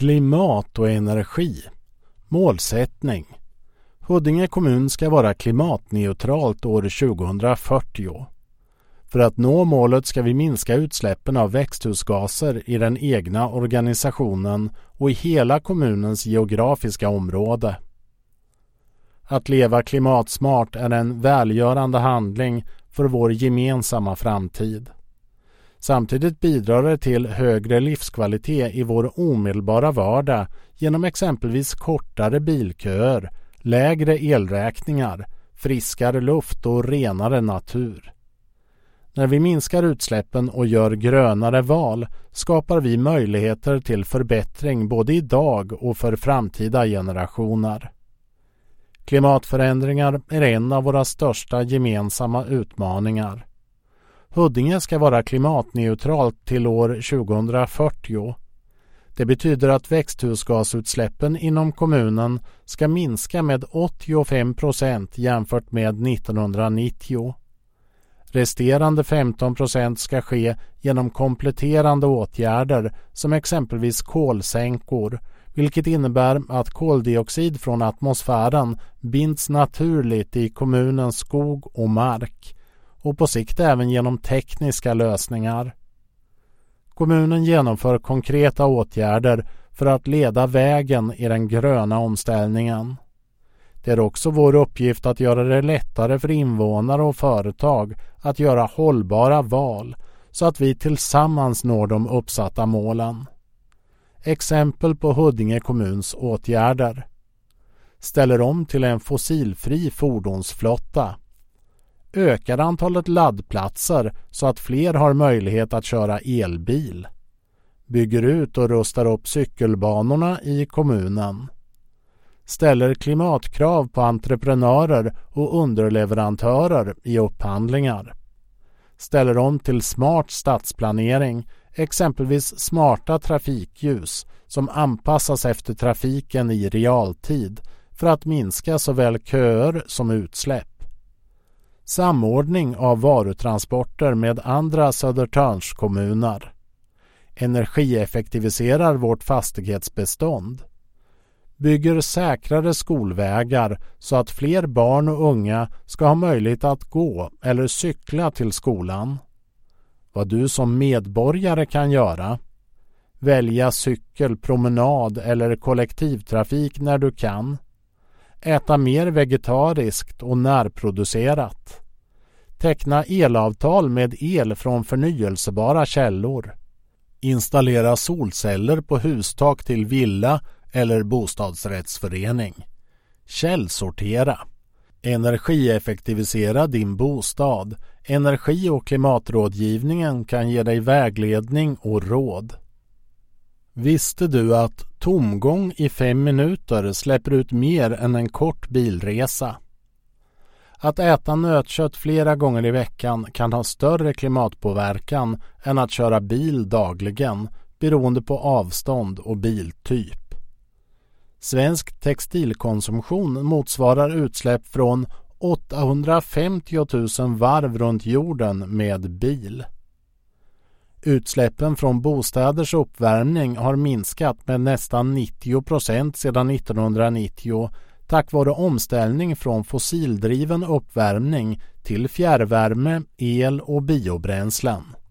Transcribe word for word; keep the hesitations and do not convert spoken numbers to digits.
Klimat och energi. Målsättning. Huddinge kommun ska vara klimatneutralt år tjugohundrafyrtio. För att nå målet ska vi minska utsläppen av växthusgaser i den egna organisationen och i hela kommunens geografiska område. Att leva klimatsmart är en välgörande handling för vår gemensamma framtid. Samtidigt bidrar det till högre livskvalitet i vår omedelbara vardag genom exempelvis kortare bilköer, lägre elräkningar, friskare luft och renare natur. När vi minskar utsläppen och gör grönare val skapar vi möjligheter till förbättring både idag och för framtida generationer. Klimatförändringar är en av våra största gemensamma utmaningar. Huddinge ska vara klimatneutralt till år tjugohundrafyrtio. Det betyder att växthusgasutsläppen inom kommunen ska minska med åttiofem procent jämfört med nittonhundranittio. Resterande femton procent ska ske genom kompletterande åtgärder som exempelvis kolsänkor, vilket innebär att koldioxid från atmosfären binds naturligt i kommunens skog och mark och på sikt även genom tekniska lösningar. Kommunen genomför konkreta åtgärder för att leda vägen i den gröna omställningen. Det är också vår uppgift att göra det lättare för invånare och företag att göra hållbara val så att vi tillsammans når de uppsatta målen. Exempel på Huddinge kommuns åtgärder: ställer om till en fossilfri fordonsflotta, ökar antalet laddplatser så att fler har möjlighet att köra elbil, bygger ut och rustar upp cykelbanorna i kommunen, ställer klimatkrav på entreprenörer och underleverantörer i upphandlingar, ställer om till smart stadsplanering, exempelvis smarta trafikljus som anpassas efter trafiken i realtid för att minska såväl köer som utsläpp. Samordning av varutransporter med andra Södertörnskommuner. Energieffektiviserar vårt fastighetsbestånd. Bygger säkrare skolvägar så att fler barn och unga ska ha möjlighet att gå eller cykla till skolan. Vad du som medborgare kan göra: välja cykel, promenad eller kollektivtrafik när du kan. Äta mer vegetariskt och närproducerat. Teckna elavtal med el från förnyelsebara källor. Installera solceller på hustak till villa eller bostadsrättsförening. Källsortera. Energieffektivisera din bostad. Energi- och klimatrådgivningen kan ge dig vägledning och råd. Visste du att tomgång i fem minuter släpper ut mer än en kort bilresa? Att äta nötkött flera gånger i veckan kan ha större klimatpåverkan än att köra bil dagligen, beroende på avstånd och biltyp. Svensk textilkonsumtion motsvarar utsläpp från åttahundrafemtio tusen varv runt jorden med bil. Utsläppen från bostäders uppvärmning har minskat med nästan nittio procent sedan nittonhundranittio tack vare omställning från fossildriven uppvärmning till fjärrvärme, el och biobränslen.